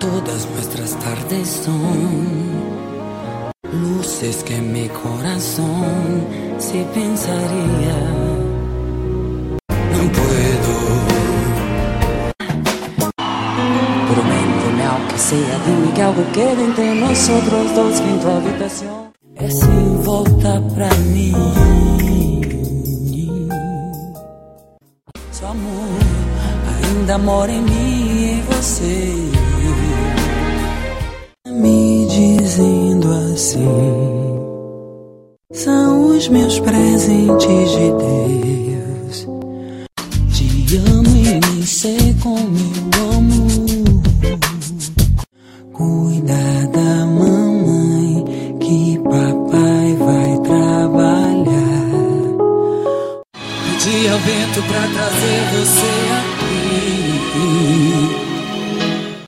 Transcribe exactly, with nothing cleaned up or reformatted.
Todas nuestras tardes son luces que mi corazón se pensaría. No puedo. Prométeme aunque sea, dime que algo quede entre nosotros dos en tu habitación. É sem volta pra mim. Seu amor ainda mora em mim e em você, me dizendo assim: são os meus presentes de Deus. Te amo e nem sei como eu amo.